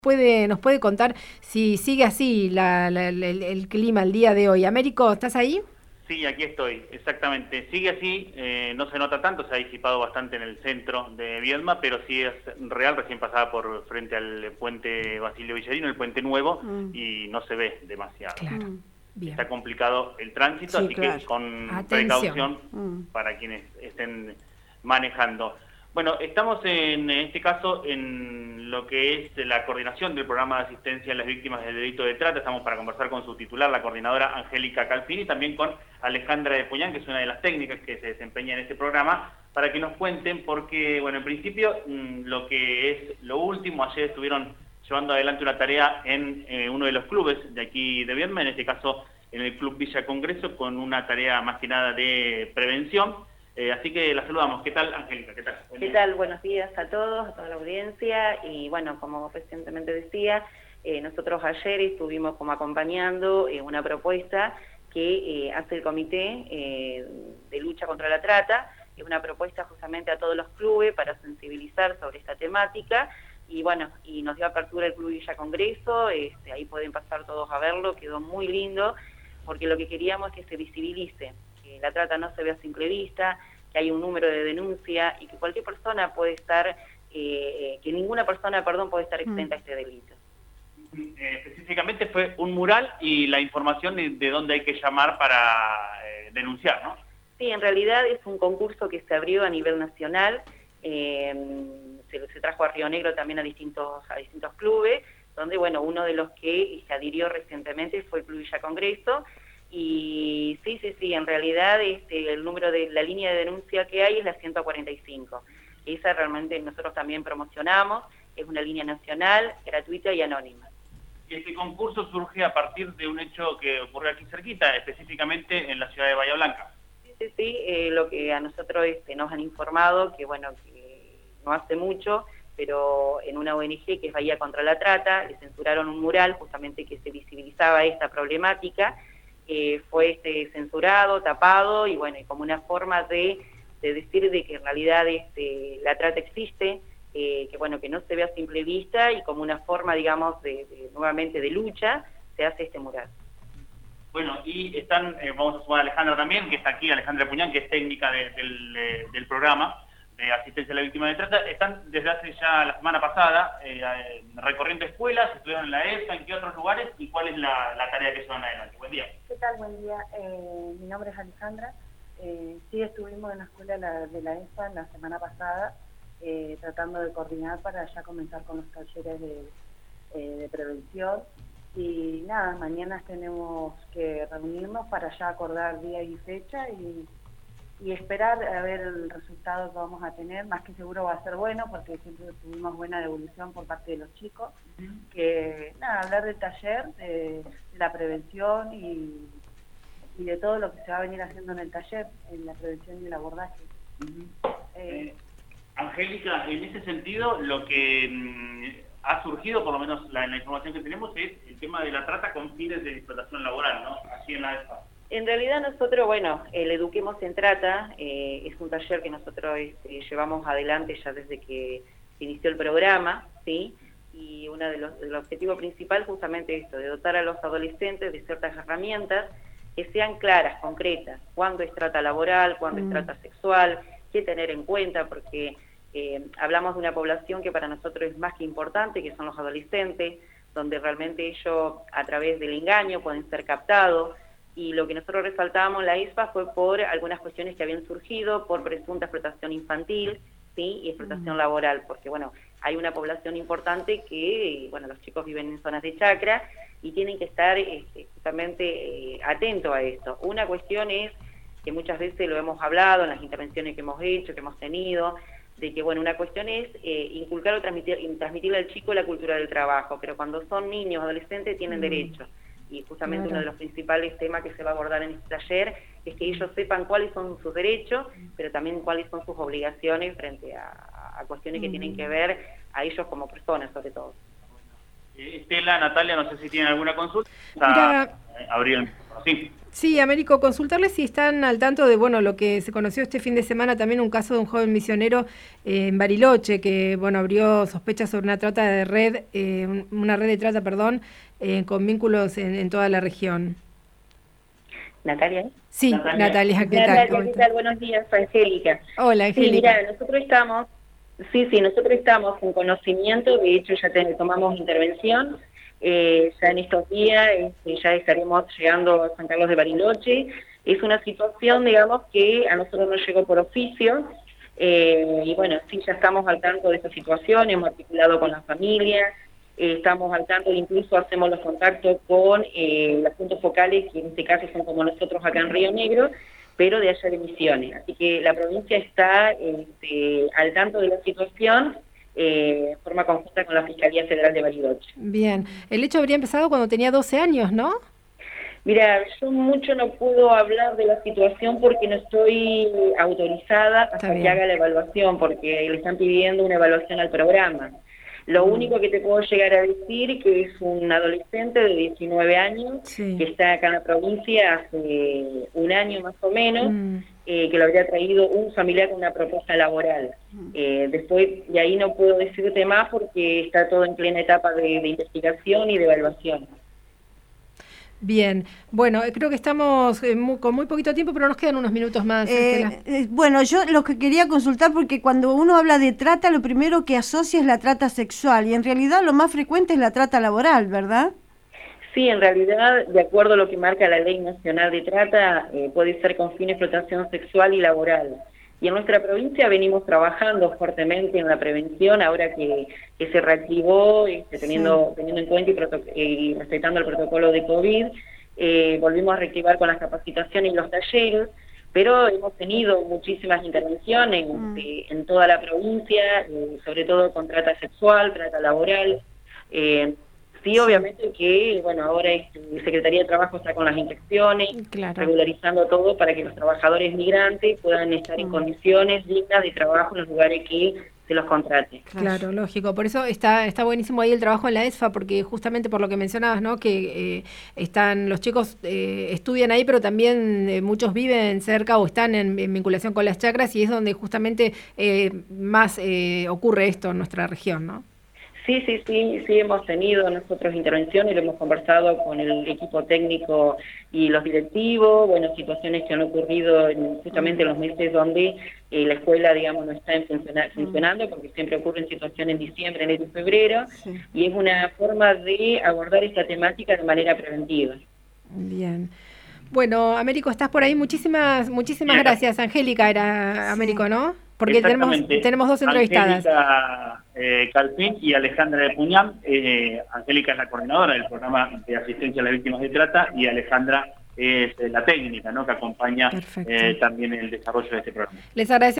Nos puede contar si sigue así el clima el día de hoy. Américo, ¿estás ahí? Sí, aquí estoy, exactamente. Sigue así, no se nota tanto, se ha disipado bastante en el centro de Viedma, pero sí es real, recién pasaba por frente al puente Basilio Villarino, el puente nuevo, y no se ve demasiado. Claro, bien. Está complicado el tránsito, Sí, así claro. que con Atención. precaución para quienes estén manejando. Bueno, estamos en este caso en lo que es la coordinación del programa de asistencia a las víctimas del delito de trata. Estamos para conversar con su titular, la coordinadora Angélica Calfini, y también con Alejandra de Puñán, que es una de las técnicas que se desempeña en este programa, para que nos cuenten, porque, bueno, en principio, lo que es lo último, ayer estuvieron llevando adelante una tarea en uno de los clubes de aquí de Viedma, en este caso en el Club Villa Congreso, con una tarea más que nada de prevención. Así que la saludamos. ¿Qué tal, Angélica? ¿Qué tal? ¿Qué tal? Buenos días a todos, a toda la audiencia. Y bueno, como recientemente decía, nosotros ayer estuvimos como acompañando una propuesta que hace el Comité de Lucha contra la Trata. Es una propuesta justamente a todos los clubes para sensibilizar sobre esta temática. Y bueno, y nos dio apertura el Club Villa Congreso, ahí pueden pasar todos a verlo, quedó muy lindo, porque lo que queríamos es que se visibilice, que la trata no se vea a simple vista, que hay un número de denuncia y que cualquier persona puede estar, que ninguna persona, puede estar exenta a este delito. Específicamente fue un mural y la información de dónde hay que llamar para denunciar, ¿no? Sí, en realidad es un concurso que se abrió a nivel nacional, se trajo a Río Negro también a distintos clubes, donde bueno, uno de los que se adhirió recientemente fue el Club Villa Congreso. Y sí, en realidad el número de la línea de denuncia que hay es la 145. Esa realmente nosotros también promocionamos, es una línea nacional, gratuita y anónima. Y este concurso surge a partir de un hecho que ocurrió aquí cerquita, específicamente en la ciudad de Bahía Blanca. Sí, lo que a nosotros nos han informado, que bueno, que no hace mucho, pero en una ONG que es Bahía contra la Trata, le censuraron un mural justamente que se visibilizaba esta problemática. Fue censurado, tapado, y bueno, y como una forma de decir de que en realidad la trata existe, que bueno, que no se ve a simple vista, y como una forma, digamos, nuevamente de lucha, se hace este mural. Bueno, y están, vamos a sumar a Alejandra también, que está aquí, Alejandra Puñán, que es técnica del programa de asistencia a la víctima de trata. Están desde hace ya la semana pasada recorriendo escuelas, estuvieron en la ESA, en qué otros lugares, y cuál es la tarea que llevan adelante. Buen día. ¿Qué tal? Buen día. Mi nombre es Alejandra. Sí, estuvimos en la escuela de la ESA la semana pasada, tratando de coordinar para ya comenzar con los talleres de prevención. Y nada, mañana tenemos que reunirnos para ya acordar día y fecha y esperar a ver el resultado que vamos a tener. Más que seguro va a ser bueno, porque siempre tuvimos buena devolución por parte de los chicos. Que nada, hablar del taller, de la prevención y de todo lo que se va a venir haciendo en el taller, en la prevención y el abordaje. Angélica, en ese sentido, lo que ha surgido, por lo menos la información que tenemos, es el tema de la trata con fines de explotación laboral, ¿no? Así en la ESA. En realidad nosotros, bueno, el Eduquemos en Trata es un taller que nosotros llevamos adelante ya desde que se inició el programa, ¿sí? Y uno de los objetivos principales justamente esto, de dotar a los adolescentes de ciertas herramientas que sean claras, concretas, cuándo es trata laboral, cuándo es trata sexual, qué tener en cuenta, porque hablamos de una población que para nosotros es más que importante, que son los adolescentes, donde realmente ellos a través del engaño pueden ser captados. Y lo que nosotros resaltábamos en la ISPA fue por algunas cuestiones que habían surgido, por presunta explotación infantil, ¿sí? Y explotación laboral, porque bueno, hay una población importante que, bueno, los chicos viven en zonas de chacra y tienen que estar justamente atentos a esto. Una cuestión es, que muchas veces lo hemos hablado en las intervenciones que hemos hecho, que hemos tenido, de que bueno, una cuestión es inculcar o transmitirle al chico la cultura del trabajo, pero cuando son niños, adolescentes, tienen derechos. Y justamente uno de los principales temas que se va a abordar en este taller es que ellos sepan cuáles son sus derechos, pero también cuáles son sus obligaciones frente a cuestiones que tienen que ver a ellos como personas, sobre todo. Estela, Natalia, no sé si tienen alguna consulta. Mira, Abrir el... Sí. Sí, Américo, consultarles si están al tanto de, bueno, lo que se conoció este fin de semana, también un caso de un joven misionero en Bariloche, que, bueno, abrió sospechas sobre una trata de red, una red de trata, perdón, con vínculos en toda la región. Natalia. Sí, Natalia, ¿qué tal? Natalia, ¿qué tal? Buenos días, Angélica. Hola, Angélica. Sí, mira, nosotros estamos en conocimiento, de hecho ya tomamos intervención, ya en estos días ya estaremos llegando a San Carlos de Bariloche. Es una situación, digamos, que a nosotros nos llegó por oficio, y bueno, sí, ya estamos al tanto de esta situación, hemos articulado con la familia, estamos al tanto, incluso hacemos los contactos con los puntos focales, que en este caso son como nosotros acá en Río Negro, pero de allá de Misiones. Así que la provincia está al tanto de la situación, de forma conjunta con la Fiscalía Federal de Bariloche. Bien, el hecho habría empezado cuando tenía 12 años, ¿no? Mira, yo mucho no puedo hablar de la situación porque no estoy autorizada hasta que haga la evaluación, porque le están pidiendo una evaluación al programa. Lo único que te puedo llegar a decir que es un adolescente de 19 años, sí, que está acá en la provincia hace un año más o menos, que lo habría traído un familiar con una propuesta laboral. Después de ahí no puedo decirte más porque está todo en plena etapa de investigación y de evaluación. Bien, bueno, creo que estamos con muy poquito tiempo, pero nos quedan unos minutos más. Bueno, yo lo que quería consultar, porque cuando uno habla de trata, lo primero que asocia es la trata sexual, y en realidad lo más frecuente es la trata laboral, ¿verdad? Sí, en realidad, de acuerdo a lo que marca la Ley Nacional de Trata, puede ser con fin de explotación sexual y laboral. Y en nuestra provincia venimos trabajando fuertemente en la prevención, ahora que se reactivó, teniendo en cuenta y respetando el protocolo de COVID, volvimos a reactivar con las capacitaciones y los talleres, pero hemos tenido muchísimas intervenciones en toda la provincia, sobre todo con trata sexual, trata laboral. Sí, obviamente que, bueno, ahora la Secretaría de Trabajo está con las inspecciones, regularizando todo para que los trabajadores migrantes puedan estar en condiciones dignas de trabajo en los lugares que se los contrate. Claro, lógico. Por eso está buenísimo ahí el trabajo en la ESFA, porque justamente por lo que mencionabas, ¿no? Que los chicos estudian ahí, pero también muchos viven cerca o están en vinculación con las chacras, y es donde justamente más ocurre esto en nuestra región, ¿no? Sí, hemos tenido nosotros intervenciones, lo hemos conversado con el equipo técnico y los directivos, bueno, situaciones que han ocurrido justamente en los meses donde la escuela, digamos, no está funcionando, porque siempre ocurren situaciones en diciembre, enero y febrero, y es una forma de abordar esta temática de manera preventiva. Bien. Bueno, Américo, estás por ahí. Muchísimas gracias. Angélica era Américo, ¿no? Porque tenemos dos entrevistadas. Angélica Calpín y Alejandra de Puñam. Angélica es la coordinadora del programa de asistencia a las víctimas de trata y Alejandra es la técnica, ¿no?, que acompaña también el desarrollo de este programa. Les agradecemos.